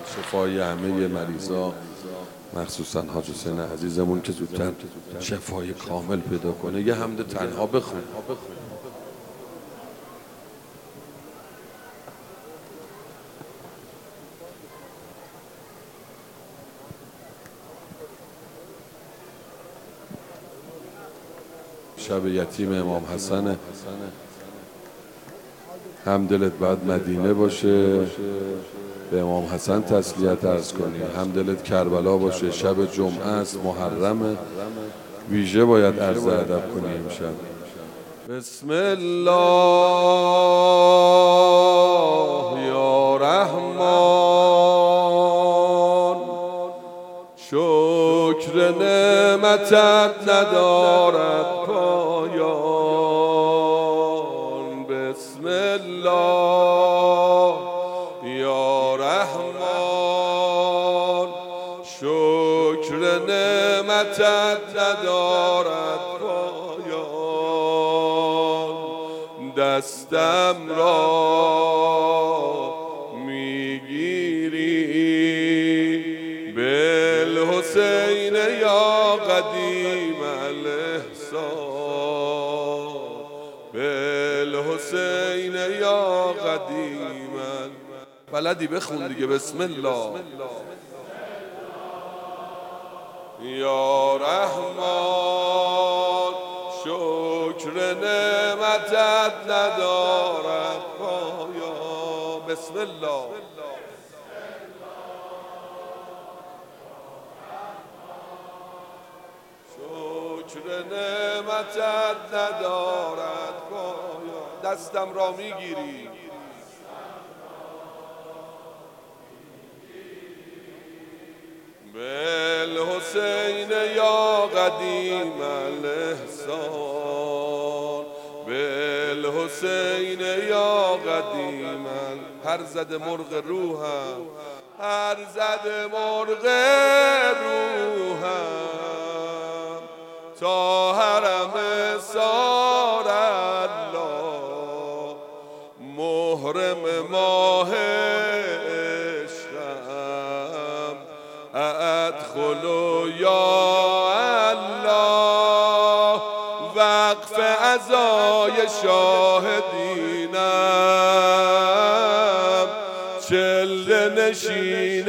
شفای همه مریضا، مخصوصا حاج حسین عزیزمون که زودتر شفای کامل پیدا کنه. یه حمد تنها بخون. شب یتیم امام حسن، هم دلت باید مدینه باشه به امام حسن تسلیت عرض کنی، هم دلت کربلا باشه، شب جمعه است، محرمه، ویژه باید عرض ادب کنی امشب. بسم الله یا رحمان، شکر نعمتت ندارد پایان. بسم الله یا رحمان، شکر نعمتت ندارد پایان. دستم را میگیری بالحسین یا قدیم الاحسان، بالحسین یا قدیم. بلدی بخون دیگه. بسم الله یا رحمان، شکر نعمتت ندارد پایان. بسم الله شکر نعمتت ندارد پایان. دستم را میگیری بالحسین یا قدیم الاحسان، بالحسین یا قدیم. هر زده مرغ روحم، هر زده مرغ روحم، تا حرم سار الله، محرم ماه عشقم، ادخلوا یا الله، وقف عزای شاهدینم، چله نشین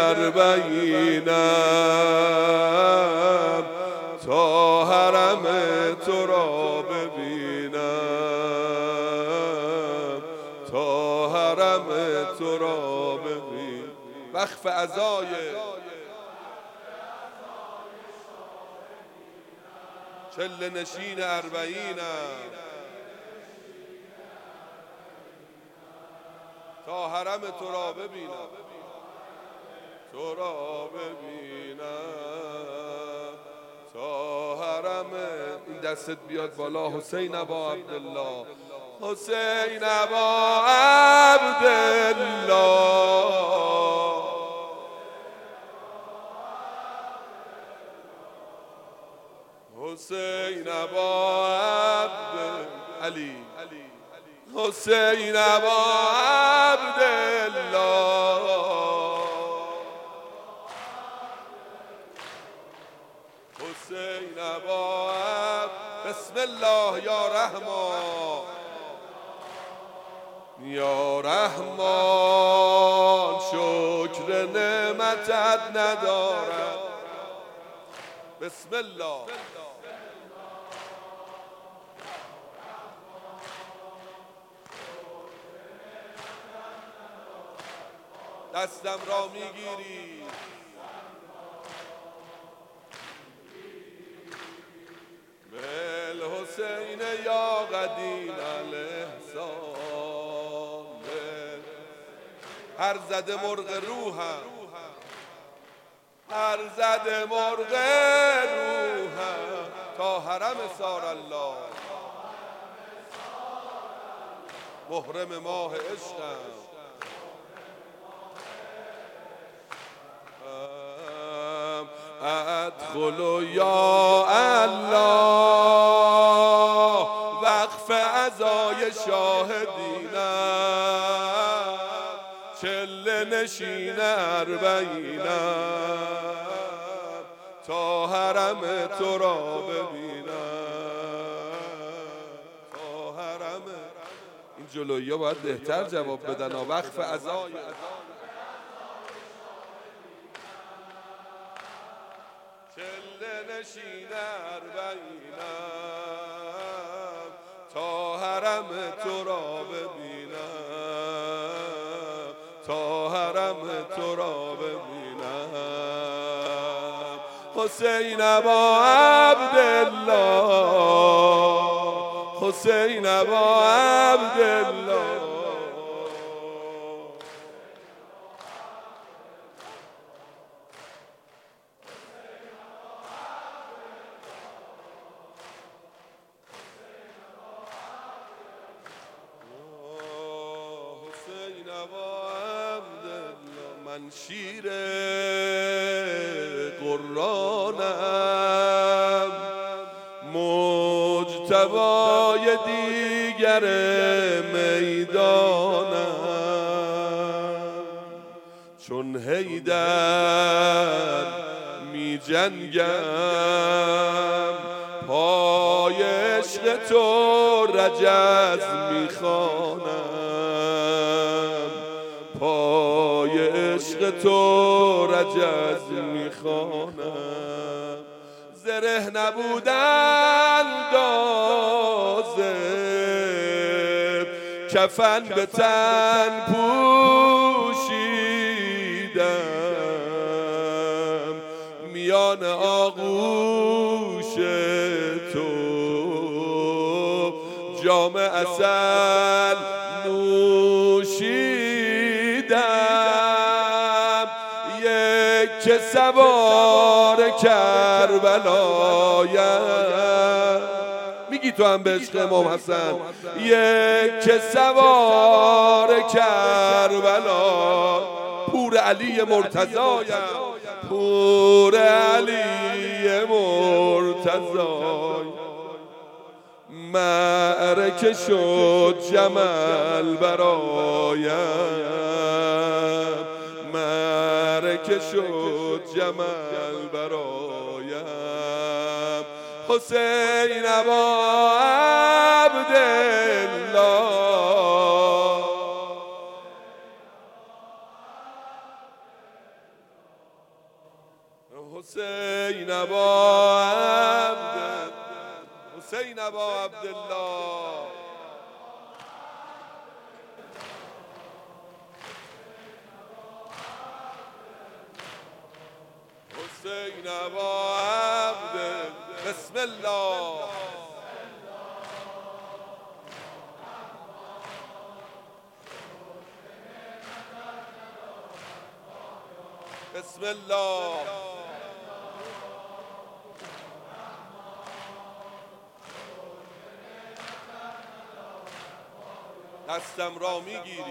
اربعینم، تا حرم تو را ببینم، تا حرم تو را ببینم. وقف عزای چله نشین اربعینم، تا حرم تو را ببینم، تو را ببینم، تا حرم. این دستت بیاد بالا. حسین ابا عبدالله، حسین ابا عبدالله، حسین ابا علی، حسین ابا عبدالله، حسین ابا. بسم الله یا رحمان یا رحمان، شکر نعمتت ندارد. بسم الله دستم را میگیری بالحسین یا قدیم الاحسان، هر زده مرغ روحم، هر زده مرغ روحم، تا حرم سار الله، محرم ماه عشقم، ادخلوا یا الله، وقف عزای شاهدینم، چه چله نشین اربعینم تا حرم تو را ببینم، تا حرم. این جلویی ها باید بهتر جواب بدن. وقف عزای چله نشین اربعینم تا حرم تو را ببینم، تا حرم تو را ببینم. حسین ابا عبدالله، حسین ابا عبدالله. من شیر قرآنم، مجتبای دیگر میدانم. چون حیدر می جنگم، پای عشق تو رجز می خوانم، پای عشق تو رجز می خوانم. زره نبودن دازه، کفن به تن پوشیدم، میان آغوش تو جام عسل نوشیدم. یک سوار کربلایم، میگی تو هم به عشق امام حسن. یک سوار کربلا، پور علی مرتضایم، پور علی مرتضایم. معرکه شد جمل برایم، معرکه شد جمل برایم. حسین ابا عبدالله، حسین ابا عبدالله، حسین ابا عبدالله. حسین ابا عبدالله. بسم الله. بسم الله. دستم را میگیری،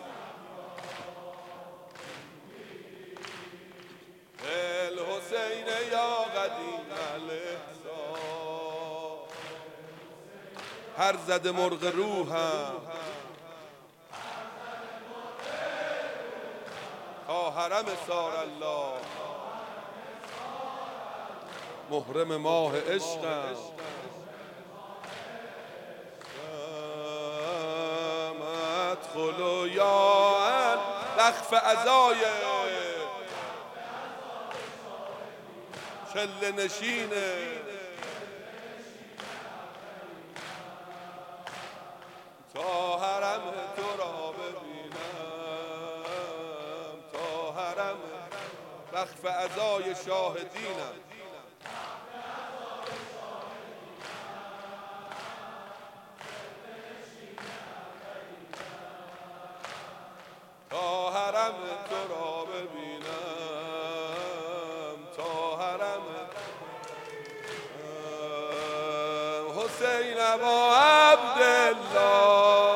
الحسین یا قدیم الاحسان. هر زده مرغ روحم تا حرم سار الله، محرم ماه عشقم. ادخلوا یا وقف عزای چله نشینه، تا حرم تو را ببینم، تا حرم. وقف عزای شاهدینم، تا حرم تو را ببینم، تا حرم. حسین ابا عبدالله،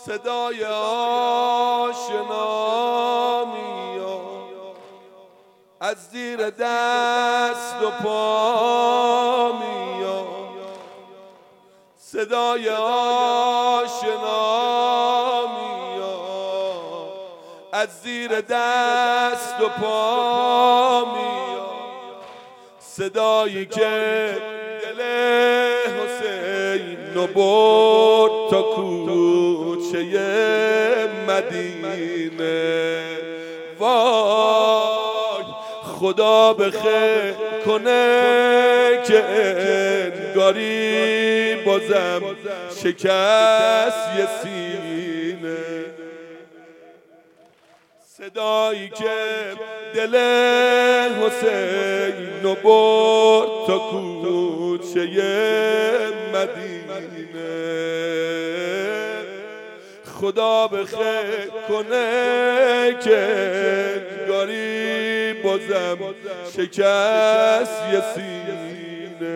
صدای آشنا میاد از زیر دست و پا میاد، صدای آشنا میاد از زیر دست و پا میاد، صدایی که دل حسین رو برد تا کوچه مدینه. وای خدا به خیر کنه که انگاری بازم شکست یه سینه، صدایی که دل حسین رو برد تا کوچه مدینه. خدا به خیر کنه که انگاری بازم شکست یه سینه.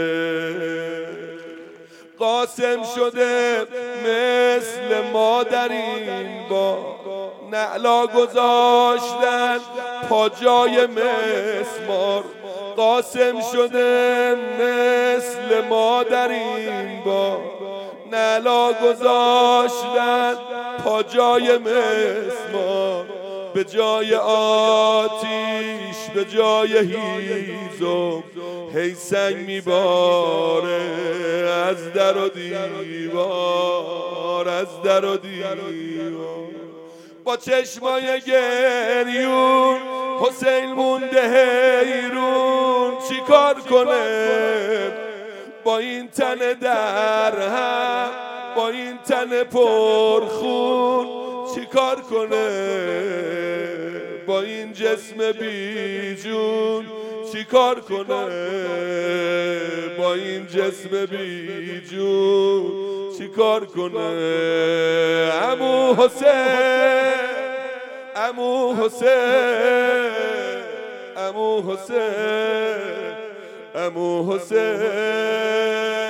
قاسم شده مثل مادرین با نعلا گذاشتن پا جای مسمار. قاسم شده مثل مادرین با نعلا گذاشتن پا جای مسمار. به جای آتیش به جای هیزم هی سنگ میباره از در و دیوار، از در و دیوار. با چشمای گریون حسین مونده حیرون، چی کار کنه با این تن در هم، با این تن پرخون، چی کار کنه با این جسم بی جون، چی کار کنه با این جسم بی جون، چی کار کنه. عمو حسین، عمو حسین، عمو حسین، عمو حسین.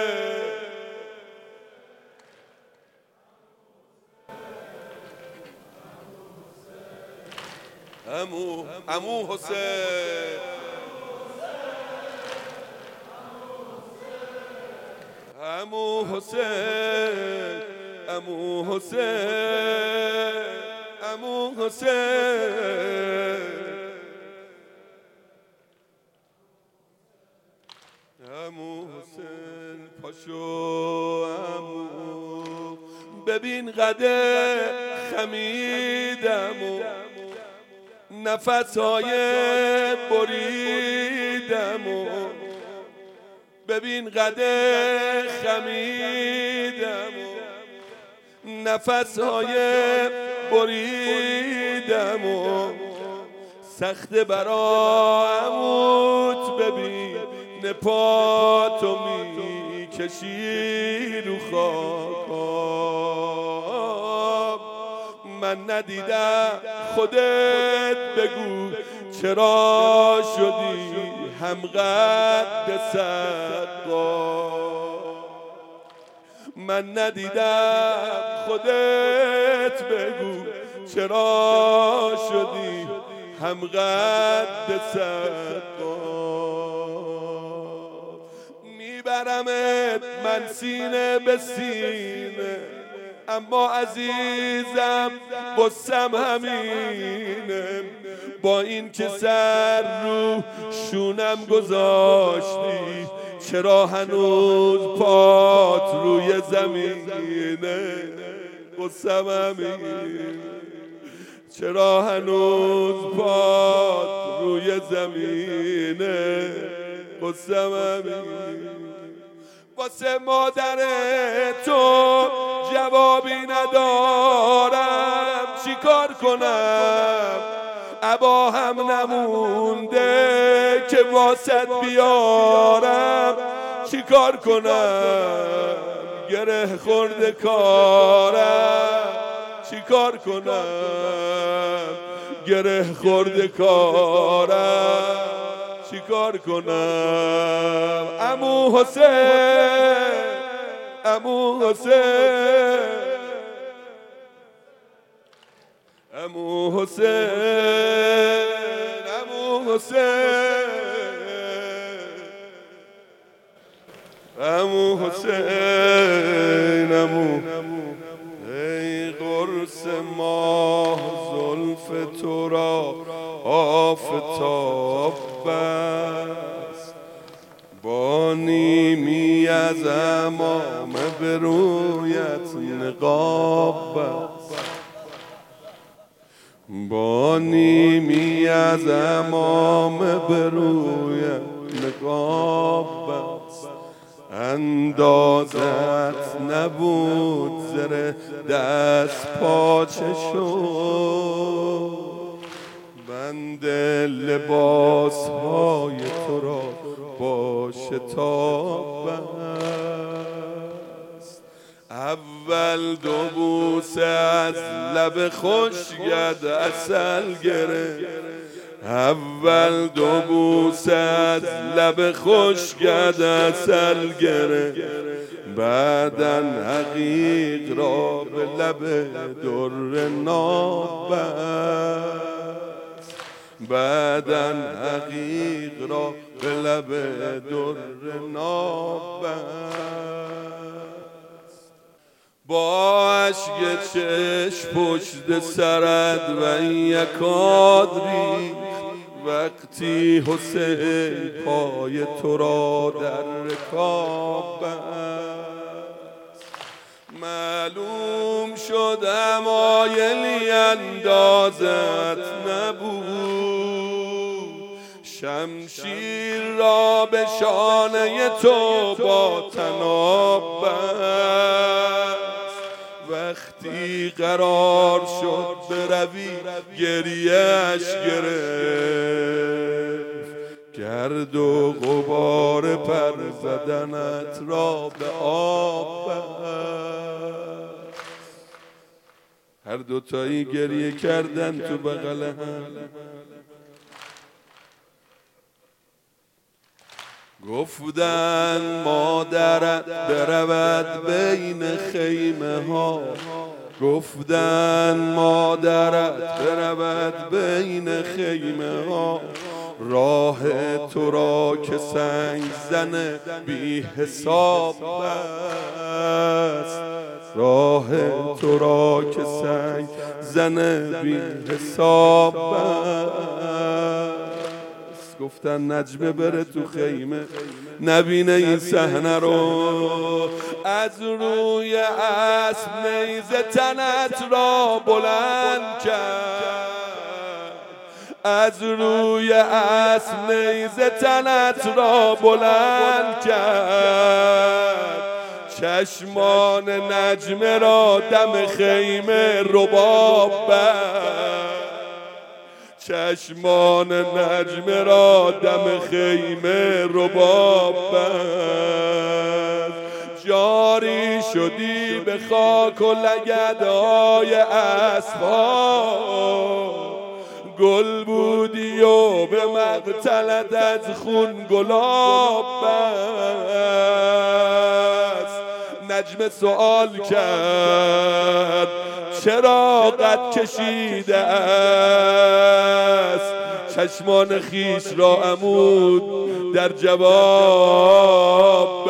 عمو حسین، عمو حسین، عمو حسین، عمو حسین، عمو حسین. پاشو عمو ببین قده خمیدم و نفسهای بریدم و ببین قده خمیدم و نفسهای بریدم و سخت برا عموت ببین پاتو میکشی رو خاکام. من ندیدم خودت بگو چرا شدی همقد سقا. من ندیدم خودت بگو چرا شدی همقد سقا. میبرمت من سینه به سینه اما عزیزم قصم همینه. با این که سر رو شونم گذاشتی چرا هنوز پات روی زمینه. قصم همینه چرا هنوز پات روی زمینه. قصم همینه واسه مادر تو جوابی ندارم چی کار کنم. عبا هم نمونده که واسط بیارم چی کار کنم. گره خورده کارم چی کار کنم. گره خورده کارم چی کار کنم. عمو حسین، عمو حسین، عمو حسین عمو حسین عمو حسین عمو ای قرص ماه زلف تو را آفتاب بست با نیمی از امامه به رویت نقاب بست با نیمی از امامه به رویت نقاب بست اندازت نبود زره دست پاچه شد بند لباس های تو را با شتاب بست اول دو بوسه از لب خشکت عسل گرفت اول دو بوسه از لب خشکت عسل گرفت بعداً عقیق را به لب در ناب بست بعداً عقیق را به لب در ناب بست با اشک چشم پشت سرت و یکاد ریخت وقتی حسین پای تو را در رکاب بست معلوم شد حمایلی اندازت نبود شمشیر را به شانه تو با طناب بست وقتی قرار شد بروی گریه‌اش گرفت گرد و غبار پر زدنت را به آب بست هر دوتایی گریه کردن تو بغل هم گفتن مادرت برود بین خیمه ها گفتن مادرت برود بین خیمه ها راه تو را که سنگ زن بی حساب بست راه تو را که سنگ زن بی حساب بست گفتن نجمه بره تو خیمه نبینه این صحنه رو از روی اسب نیزه تنت را بلند کرد از روی اسب نیزه تنت را بلند کرد چشمان نجمه را دم خیمه رباب بست چشمان نجمه را دم خیمه رباب بست جاری شدی به خاک و لگدهای اسب‌ها گل بودی و به مقتلت از خون گلاب بست نجمه سؤال کرد چرا قد کشیده است چشمان خیش را عمود در جواب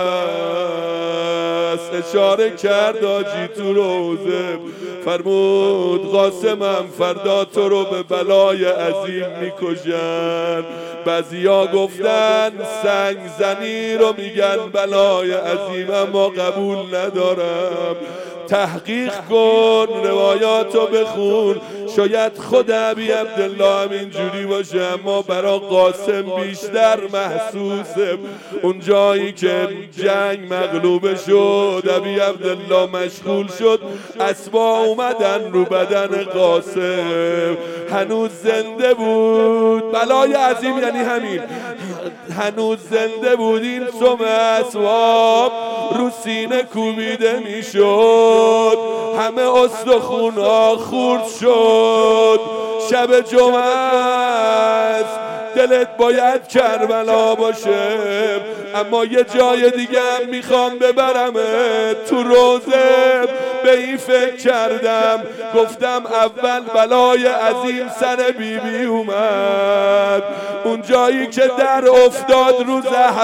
بست اشاره کرد آجی تو روزه فرمود قاسمم فردا تو رو به بلای عظیم میکشن بعضیا گفتن سنگ زنی رو میگن بلای عظیم اما قبول ندارم تحقیق کن روایاتو بخون شاید خود ابی عبدالله هم اینجوری باشه اما برا قاسم بیشتر محسوسه اون جایی که جنگ مغلوبه شد ابی عبدالله مشغول شد اسبا اومدن رو بدن قاسم هنوز زنده بود بلای عظیم یعنی همین هنوز زنده بود این سم اسباب رو سینه کوبیده میشد همه استخون‌ها خورد شد شب جمعه است دلت باید کربلا باشه، اما یه جای دیگه هم میخوام ببرمت تو روزه. به این فکر کردم گفتم اول بلای عظیم سر بیبی اومد، اون جایی که در افتاد رو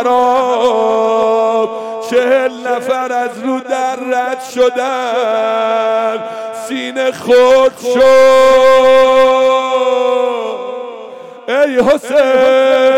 زهرا 40 نفر از رو در رد شدن، سینه خورد شد ای حسین